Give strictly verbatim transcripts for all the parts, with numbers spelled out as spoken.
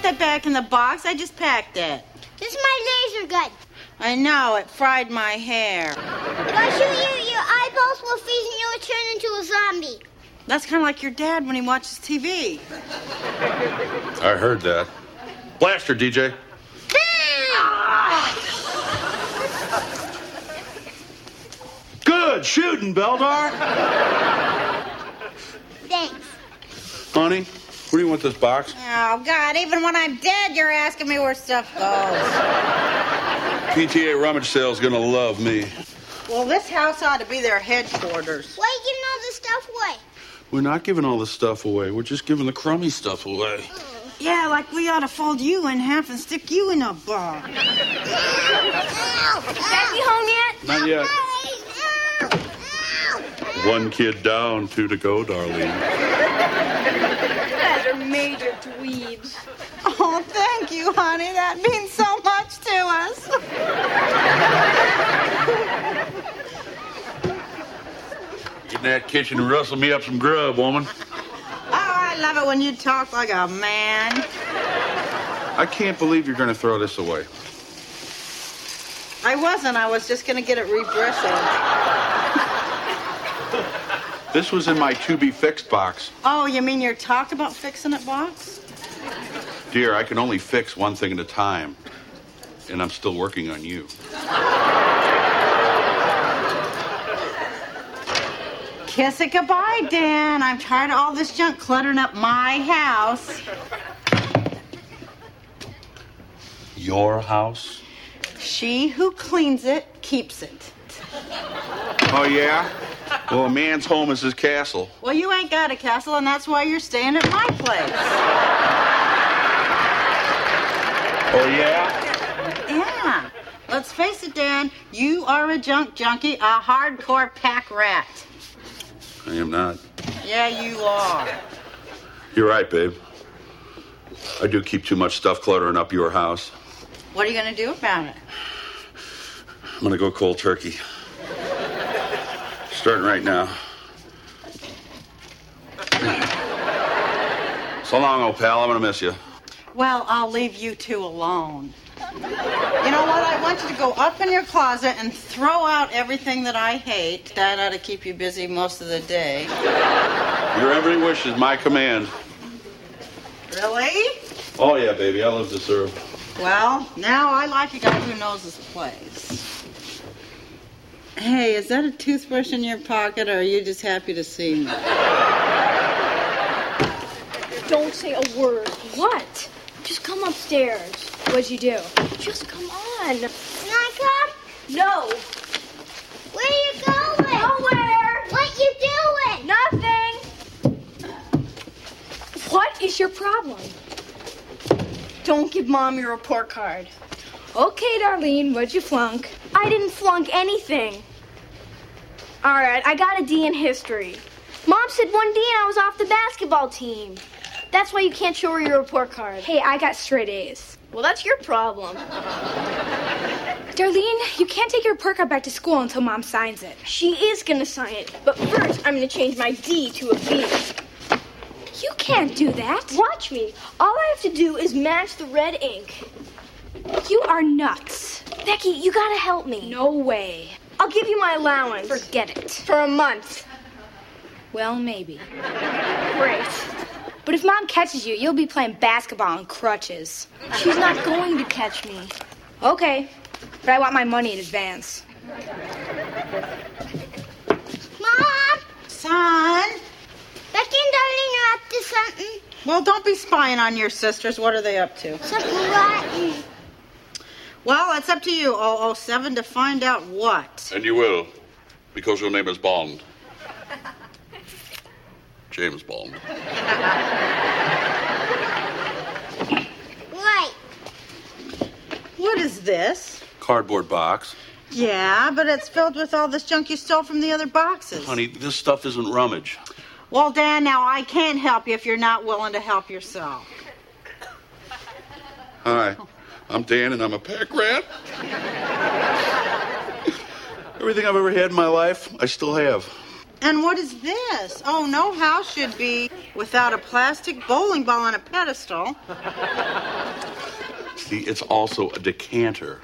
that back in the box. I just packed it. This is my laser gun. I know, it fried my hair. If I shoot you, your eyeballs will freeze and you'll turn into a zombie. That's kind of like your dad when he watches T V. I heard that. Blaster, D J. Good shooting, Beldar. Thanks. Honey, where do you want this box? Oh, God, even when I'm dead, you're asking me where stuff goes. P T A rummage sale's gonna love me. Well, this house ought to be their headquarters. Why are you giving all this stuff away? We're not giving all this stuff away. We're just giving the crummy stuff away. Yeah, like we ought to fold you in half and stick you in a box. Is Becky home yet? Not yet. One kid down, two to go, Darlene. You guys are major dweebs. Oh, thank you, honey. That means so much to us. Get in that kitchen and rustle me up some grub, woman. Oh, I love it when you talk like a man. I can't believe you're going to throw this away. I wasn't. I was just going to get it rebristled. This was in my to-be-fixed box. Oh, you mean your talk about fixing it box? Dear, I can only fix one thing at a time. And I'm still working on you. Kiss it goodbye, Dan. I'm tired of all this junk cluttering up my house. Your house? She who cleans it keeps it. Oh, yeah? Well, a man's home is his castle. Well, you ain't got a castle, and that's why you're staying at my place. Oh, yeah? Yeah. Let's face it, Dan. You are a junk junkie, a hardcore pack rat. I am not. Yeah, you are. You're right, babe. I do keep too much stuff cluttering up your house. What are you going to do about it? I'm going to go cold turkey. Starting right now. So long, old pal. I'm going to miss you. Well, I'll leave you two alone. You know what? I want you to go up in your closet and throw out everything that I hate. That ought to keep you busy most of the day. Your every wish is my command. Really? Oh, yeah, baby. I love to serve. Well, now I like a guy who knows his place. Hey, is that a toothbrush in your pocket, or are you just happy to see me? Don't say a word. What? Just come upstairs. What'd you do? Just come on. Can I come? No. Where are you going? Nowhere. What you doing? Nothing. What is your problem? Don't give Mom your report card. Okay, Darlene, what'd you flunk? I didn't flunk anything. All right, I got a D in history. Mom said one D and I was off the basketball team. That's why you can't show her your report card. Hey, I got straight A's. Well, that's your problem. Darlene, you can't take your report card back to school until Mom signs it. She is going to sign it, but first I'm going to change my D to a B. You can't do that. Watch me. All I have to do is match the red ink. You are nuts. Becky, you gotta help me. No way. I'll give you my allowance. Forget it. For a month. Well, maybe. Great. But if Mom catches you, you'll be playing basketball on crutches. She's not going to catch me. Okay, but I want my money in advance. Mom! Son? Becky and Darlene are up to something. Well, don't be spying on your sisters. What are they up to? Something rotten. Well, it's up to you, oh oh seven, to find out what. And you will, because your name is Bond. James Bond. Right. What is this? Cardboard box. Yeah, but it's filled with all this junk you stole from the other boxes. Honey, this stuff isn't rummage. Well, Dan, now I can't help you if you're not willing to help yourself. Hi, I'm Dan, and I'm a pack rat. Everything I've ever had in my life, I still have. And what is this? Oh, no house should be without a plastic bowling ball on a pedestal. See, it's also a decanter.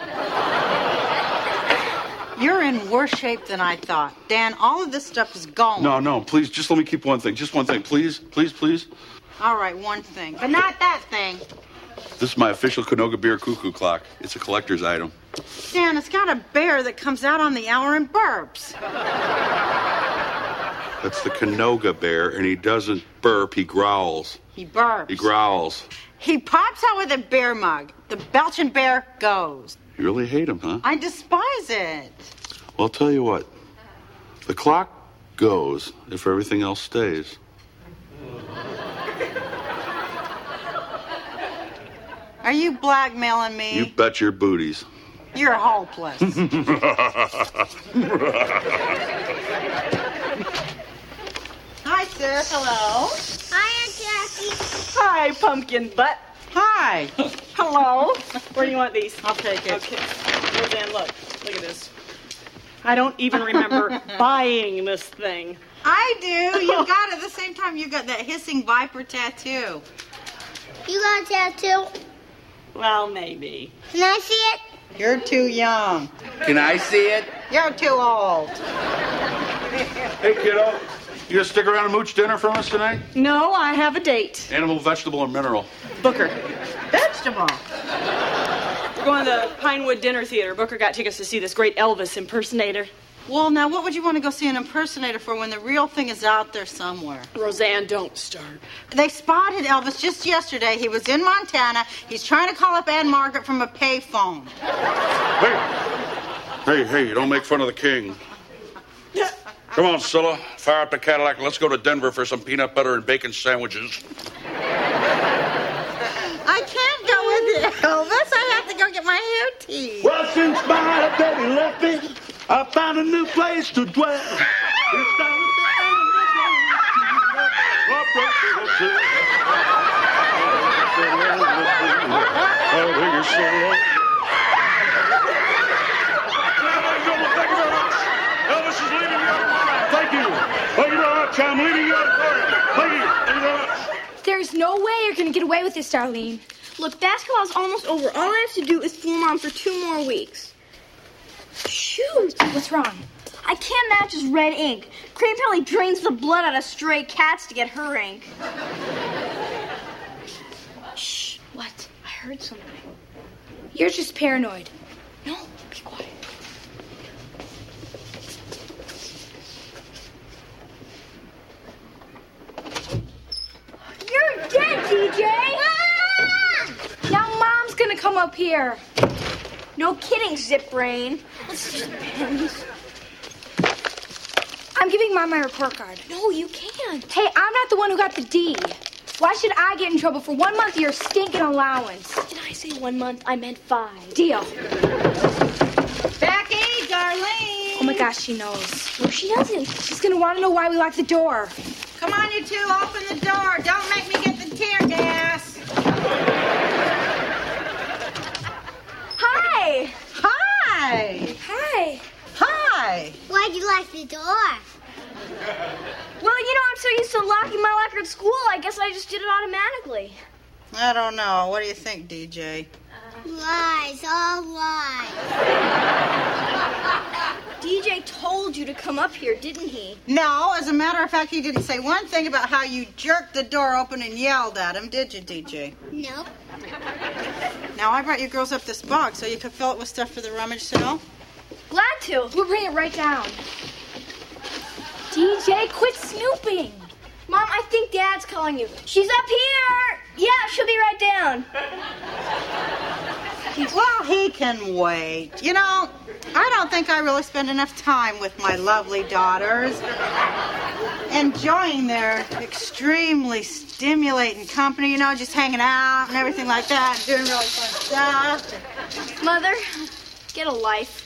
You're in worse shape than I thought. Dan, all of this stuff is gone. No, no, please, just let me keep one thing. Just one thing, please, please, please. All right, one thing, but not that thing. This is my official Canoga Beer cuckoo clock. It's a collector's item. Dan, it's got a bear that comes out on the hour and burps. That's the Canoga bear, and he doesn't burp, he growls. He burps. He growls. He pops out with a bear mug. The Belgian bear goes. You really hate him, huh? I despise it. Well, I'll tell you what. The clock goes if everything else stays. Are you blackmailing me? You bet your booties. You're hopeless. Hi, sir. Hello. Hi, Aunt Jackie. Hi, pumpkin butt. Hi. Hello. Where do you want these? I'll take it. Okay. Roseanne, look. Look at this. I don't even remember buying this thing. I do. You got it at the same time you got that hissing viper tattoo. You got a tattoo? Well, maybe. Can I see it? You're too young. Can I see it? You're too old. Hey, kiddo. You gonna stick around and mooch dinner from us tonight? No, I have a date. Animal, vegetable, or mineral? Booker. Vegetable. We're going to the Pinewood Dinner Theater. Booker got tickets to see this great Elvis impersonator. Well, now, what would you want to go see an impersonator for when the real thing is out there somewhere? Roseanne, don't start. They spotted Elvis just yesterday. He was in Montana. He's trying to call up Aunt Margaret from a payphone. Hey, hey, hey, don't make fun of the king. Come on, Scylla. Fire up the Cadillac. Let's go to Denver for some peanut butter and bacon sandwiches. I can't go with you, Elvis. I have to go get my hair teased. Well, since my daddy left me, I found a new place to dwell. It's down Elvis is leaving the auditorium. Thank you. Thank you very much. I'm leaving the auditorium. Thank you. Thank you very much. There's no way you're going to get away with this, Darlene. Look, basketball's almost over. All I have to do is fool Mom for two more weeks. Shoot! What's wrong? I can't match his red ink. Crane probably drains the blood out of stray cats to get her ink. Shh. What? I heard something. You're just paranoid. No, be quiet. You're dead, D J! Ah! Now Mom's gonna come up here. No kidding, Zip Brain. Let's just pins. I'm giving Mom my report card. No, you can't. Hey, I'm not the one who got the D. Why should I get in trouble for one month of your stinking allowance? Did I say one month? I meant five. Deal. Becky, Darlene. Oh my gosh, she knows. No, she doesn't. She's gonna want to know why we locked the door. Come on, you two, open the door. Don't make me get the tear gas. Hi. Hi. Hi. Hi. Why'd you lock the door? Well, you know, I'm so used to locking my locker at school, I guess I just did it automatically. I don't know. What do you think, D J? Lies, all lies. D J told you to come up here, didn't he? No, as a matter of fact, he didn't say one thing about how you jerked the door open and yelled at him, did you, D J? Nope. Now, I brought you girls up this box so you could fill it with stuff for the rummage sale. Glad to. We'll bring it right down. D J, quit snooping. Mom, I think Dad's calling you. She's up here. Yeah, she'll be right down. Well, he can wait. You know, I don't think I really spend enough time with my lovely daughters, enjoying their extremely stimulating company, you know, just hanging out and everything like that, and doing really fun stuff. Mother, get a life.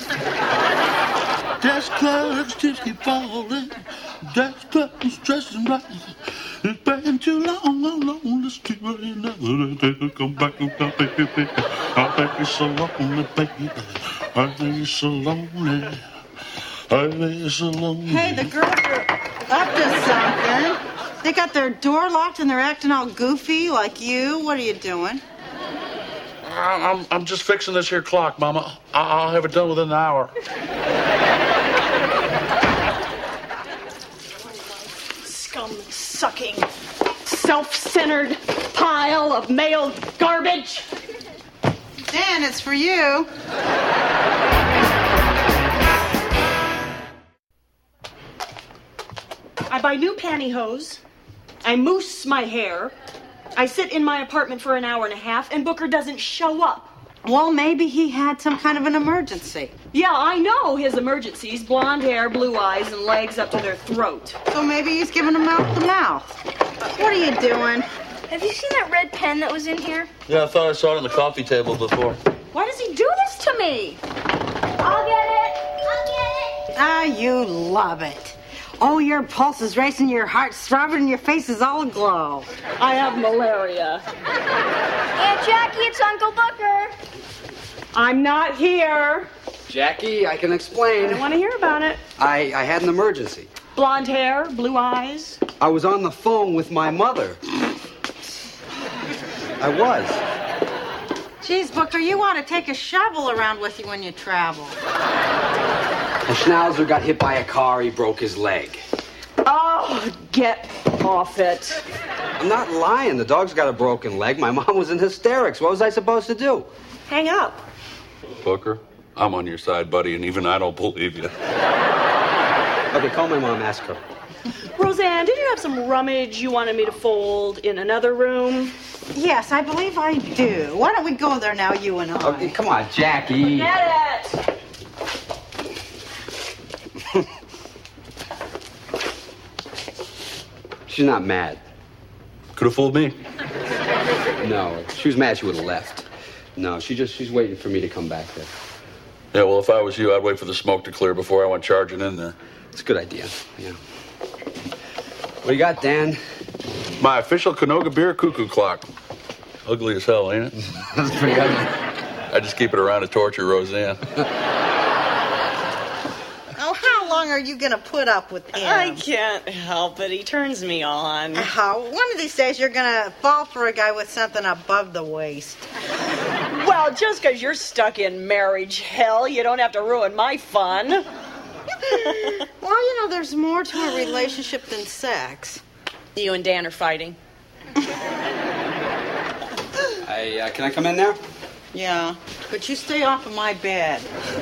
Desk clerks, chips keep falling. Desk clerks, dressing right. It's been too long, long, long. Let's keep it never come back, baby. I think it's so lonely, baby. I think it's so lonely. I was alone. Hey, the girls are up to something. They got their door locked and they're acting all goofy like you. What are you doing? I'm, I'm just fixing this here clock, Mama. I'll have it done within an hour. Scum-sucking, self-centered pile of male garbage. Dan, it's for you. I buy new pantyhose. I mousse my hair. I sit in my apartment for an hour and a half, and Booker doesn't show up. Well, maybe he had some kind of an emergency. Yeah, I know his emergencies. Blonde hair, blue eyes, and legs up to their throat. So maybe he's giving him mouth to mouth. What are you doing? Have you seen that red pen that was in here? Yeah, I thought I saw it on the coffee table before. Why does he do this to me? I'll get it. I'll get it. Ah, you love it. Oh, your pulse is racing, your heart's throbbing, and your face is all aglow. I have malaria. Aunt Jackie, it's Uncle Booker. I'm not here. Jackie, I can explain. I want to hear about it. I, I had an emergency. Blonde hair, blue eyes. I was on the phone with my mother. I was. Geez, Booker, you ought to take a shovel around with you when you travel. The Schnauzer got hit by a car. He broke his leg. Oh, get off it. I'm not lying. The dog's got a broken leg. My mom was in hysterics. What was I supposed to do? Hang up. Booker, I'm on your side, buddy, and even I don't believe you. Okay, call my mom. Ask her. Roseanne, did you have some rummage you wanted me to fold in another room? Yes, I believe I do. Why don't we go there now, you and I? Okay, come on, Jackie. Get it! She's not mad. Could have fooled me. No, if she was mad, she would have left. No, she just she's waiting for me to come back there. Yeah, well, if I was you, I'd wait for the smoke to clear before I went charging in there. It's a good idea. Yeah. What do you got, Dan? My official Canoga beer cuckoo clock. Ugly as hell, ain't it? That's pretty ugly. I just keep it around to torture Roseanne. Oh, how long are you going to put up with him? I can't help it. He turns me on. How? One of these days you're going to fall for a guy with something above the waist. Well, just because you're stuck in marriage hell, you don't have to ruin my fun. Well, you know, there's more to a relationship than sex. You and Dan are fighting. I, uh, can I come in there? Yeah, but you stay off of my bed.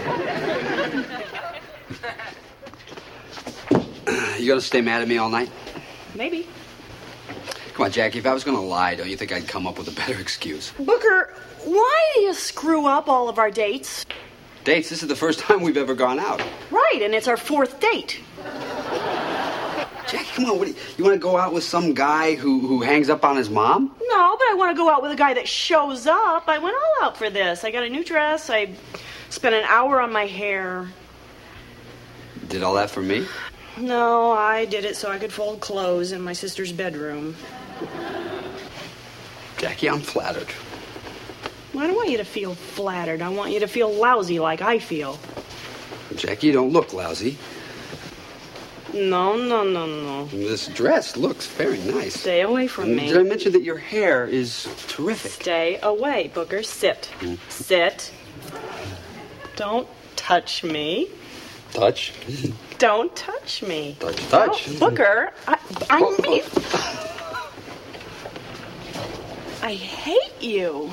You gonna stay mad at me all night? Maybe. Come on, Jackie, if I was gonna lie, don't you think I'd come up with a better excuse? Booker, why do you screw up all of our dates? Dates, this is the first time we've ever gone out. Right, and it's our fourth date. Jackie, come on, what do you, you want to go out with some guy who, who hangs up on his mom? No, but I want to go out with a guy that shows up. I went all out for this. I got a new dress. I spent an hour on my hair. Did all that for me? No, I did it so I could fold clothes in my sister's bedroom. Jackie, I'm flattered. Well, I don't want you to feel flattered. I want you to feel lousy like I feel. Jackie, you don't look lousy. No, no, no, no. This dress looks very nice. Stay away from And me. Did I mention that your hair is terrific? Stay away, Booker. Sit. Mm. Sit. Don't touch me. Touch? Don't touch me. Touch, touch. Oh, Booker, I, I oh, mean... oh. I hate you.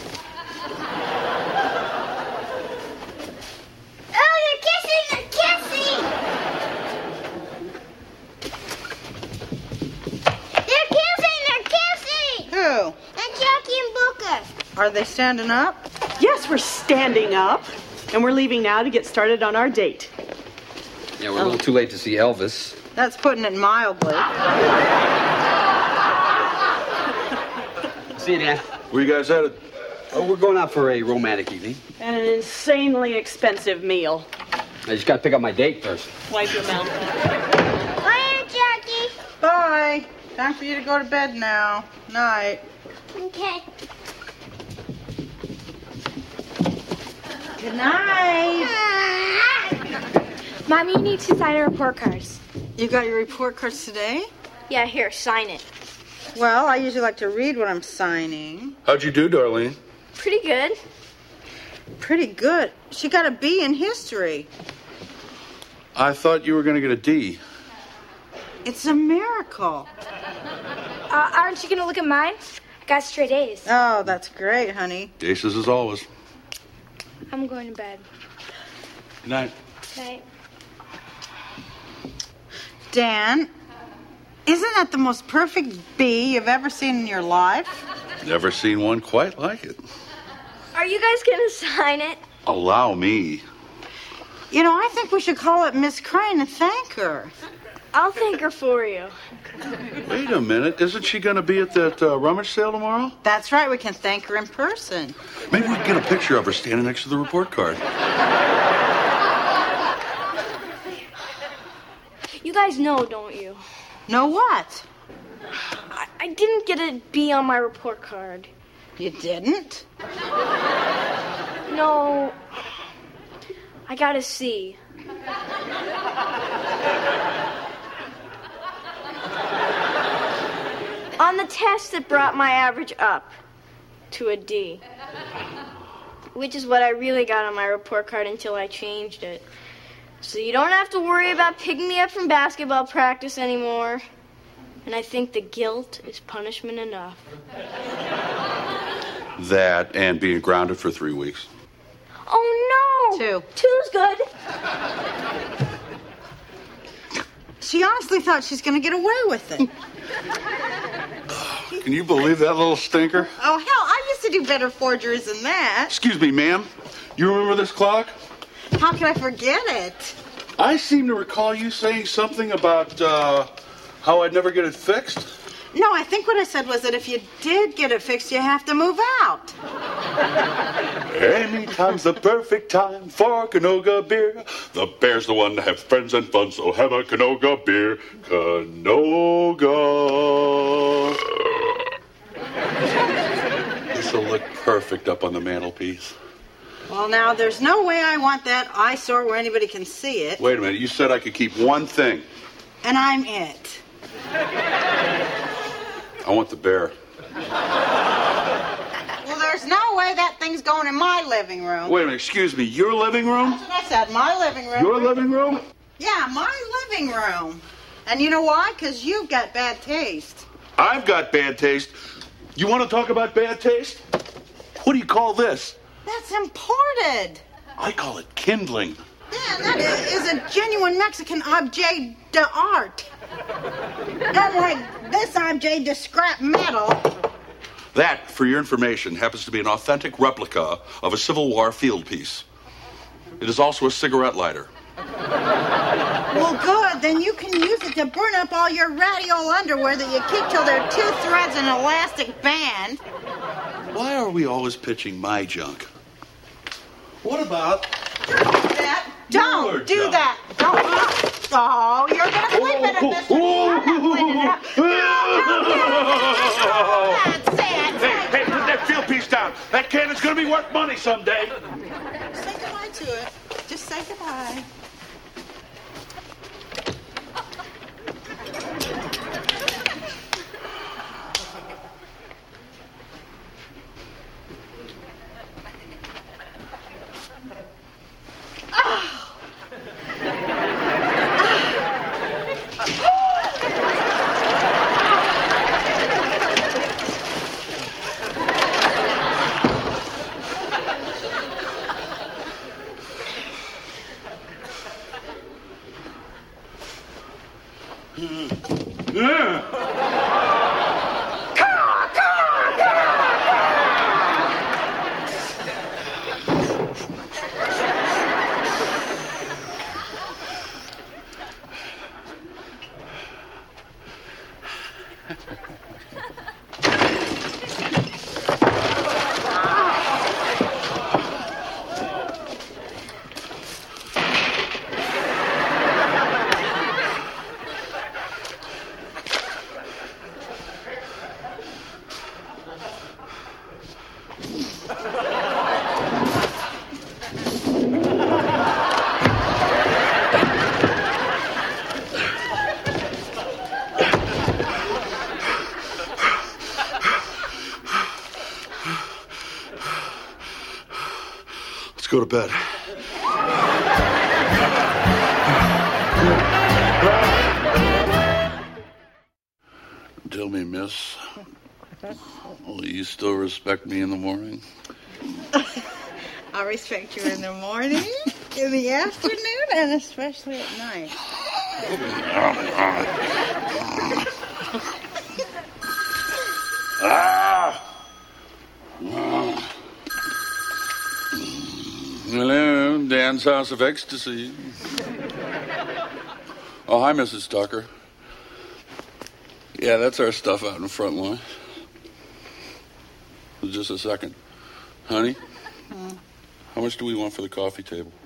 Oh, you're kissing! You're kissing! They're kissing! They're kissing! Who? And Jackie and Booker. Are they standing up? Yes, we're standing up, and we're leaving now to get started on our date. Yeah, we're a little too late to see Elvis. That's putting it mildly. See you, Dan. Where you guys headed? Oh, we're going out for a romantic evening. And an insanely expensive meal. I just got to pick up my date first. Wipe your mouth. Bye, Aunt Jackie. Bye. Time for you to go to bed now. Night. Okay. Good night. Mommy, you need to sign our report cards. You got your report cards today? Yeah, here, sign it. Well, I usually like to read what I'm signing. How'd you do, Darlene? Pretty good. Pretty good. She got a B in history. I thought you were going to get a D. It's a miracle. Uh, aren't you going to look at mine? I got straight A's. Oh, that's great, honey. Aces as always. I'm going to bed. Good night. Night. Dan, isn't that the most perfect B you've ever seen in your life? Never seen one quite like it. Are you guys going to sign it? Allow me. You know, I think we should call it Miss Crane and thank her. I'll thank her for you. Wait a minute. Isn't she going to be at that uh, rummage sale tomorrow? That's right. We can thank her in person. Maybe we can get a picture of her standing next to the report card. You guys know, don't you? Know what? I, I didn't get a B on my report card. You didn't? No. I got a C. On the test that brought my average up to a D. Which is what I really got on my report card until I changed it. So you don't have to worry about picking me up from basketball practice anymore. And I think the guilt is punishment enough. That and being grounded for three weeks. Oh, no! Two. Two's good. She honestly thought she's going to get away with it. Can you believe that little stinker? Oh, hell, I used to do better forgeries than that. Excuse me, ma'am. You remember this clock? How can I forget it? I seem to recall you saying something about uh, how I'd never get it fixed. No, I think what I said was that if you did get it fixed, you have to move out. Anytime's the perfect time for Canoga beer. The bear's the one to have friends and fun, so have a Canoga beer. Canoga. This'll look perfect up on the mantelpiece. Well, now, there's no way I want that eyesore where anybody can see it. Wait a minute, you said I could keep one thing. And I'm it. I want the bear. Well, there's no way that thing's going in my living room. Wait a minute, excuse me, your living room? That's what I said, my living room. Your living room? Yeah, my living room. And you know why? Because you've got bad taste. I've got bad taste. You want to talk about bad taste? What do you call this? That's imported. I call it kindling. Yeah, that is a genuine Mexican objet d'art. Unlike this objet de scrap metal. That, for your information, happens to be an authentic replica of a Civil War field piece. It is also a cigarette lighter. Well, good. Then you can use it to burn up all your ratty old underwear that you keep till they're two threads in an elastic band. Why are we always pitching my junk? What about... Don't do that. Don't do that. Don't. Oh, you're going to sleep in it, mister. You're not cleaning it up. That's it. Hey, hey, put that field piece down. That cannon's going to be worth money someday. Say goodbye to it. Just say goodbye. go to bed. Tell me, miss, will you still respect me in the morning? I'll respect you in the morning, in the afternoon, and especially at night. Ah! Hello, Dan's House of Ecstasy. Oh, hi, Missus Tucker. Yeah, that's our stuff out in the front lawn. Just a second. Honey, Hmm. how much do we want for the coffee table?